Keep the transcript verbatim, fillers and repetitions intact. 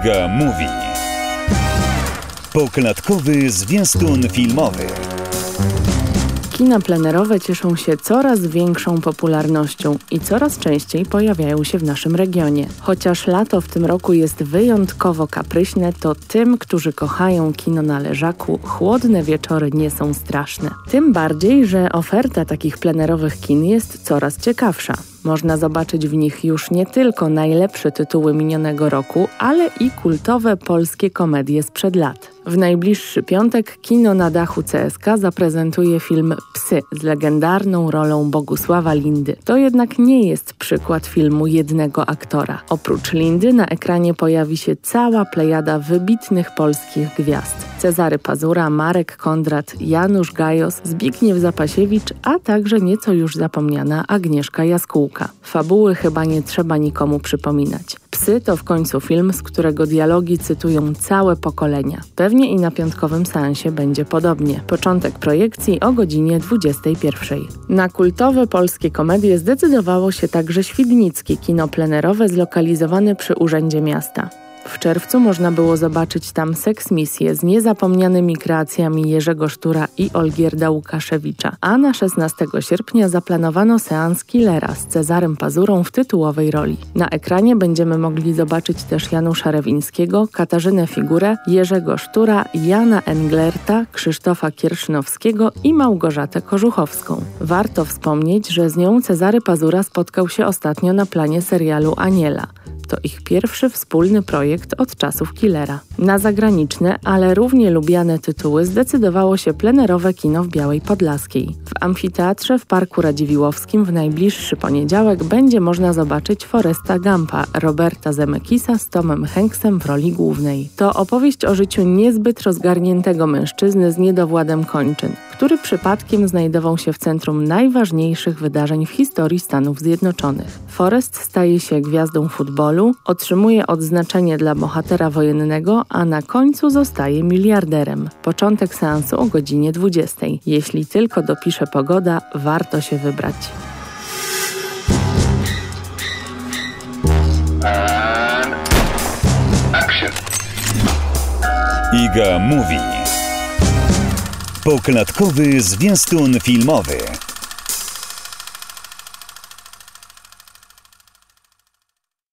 Iga Mówi. Poklatkowy zwiastun filmowy. Kina plenerowe cieszą się coraz większą popularnością i coraz częściej pojawiają się w naszym regionie. Chociaż lato w tym roku jest wyjątkowo kapryśne, to tym, którzy kochają kino na leżaku, chłodne wieczory nie są straszne. Tym bardziej, że oferta takich plenerowych kin jest coraz ciekawsza. Można zobaczyć w nich już nie tylko najlepsze tytuły minionego roku, ale i kultowe polskie komedie sprzed lat. W najbliższy piątek kino na dachu C S K zaprezentuje film Psy z legendarną rolą Bogusława Lindy. To jednak nie jest przykład filmu jednego aktora. Oprócz Lindy na ekranie pojawi się cała plejada wybitnych polskich gwiazd. Cezary Pazura, Marek Kondrat, Janusz Gajos, Zbigniew Zapasiewicz, a także nieco już zapomniana Agnieszka Jaskółka. Fabuły chyba nie trzeba nikomu przypominać. Psy to w końcu film, z którego dialogi cytują całe pokolenia. Pewnie i na piątkowym seansie będzie podobnie. Początek projekcji o godzinie dwudziestej pierwszej. Na kultowe polskie komedie zdecydowało się także świdnickie kino plenerowe zlokalizowane przy Urzędzie Miasta. W czerwcu można było zobaczyć tam Seksmisję z niezapomnianymi kreacjami Jerzego Sztura i Olgierda Łukaszewicza, a na szesnastego sierpnia zaplanowano seans Killera z Cezarym Pazurą w tytułowej roli. Na ekranie będziemy mogli zobaczyć też Janusza Rewińskiego, Katarzynę Figurę, Jerzego Sztura, Jana Englerta, Krzysztofa Kiersznowskiego i Małgorzatę Korzuchowską. Warto wspomnieć, że z nią Cezary Pazura spotkał się ostatnio na planie serialu Aniela. To ich pierwszy wspólny projekt od czasów Killera. Na zagraniczne, ale równie lubiane tytuły zdecydowało się plenerowe kino w Białej Podlaskiej. W amfiteatrze w Parku Radziwiłłowskim w najbliższy poniedziałek będzie można zobaczyć Foresta Gumpa Roberta Zemeckisa z Tomem Hanksem w roli głównej. To opowieść o życiu niezbyt rozgarniętego mężczyzny z niedowładem kończyn, który przypadkiem znajdował się w centrum najważniejszych wydarzeń w historii Stanów Zjednoczonych. Forrest staje się gwiazdą futbolu, otrzymuje odznaczenie dla bohatera wojennego, a na końcu zostaje miliarderem. Początek seansu o godzinie dwudziestej. Jeśli tylko dopisze pogoda, warto się wybrać. And action. Iga Mówi. Poklatkowy zwiastun filmowy.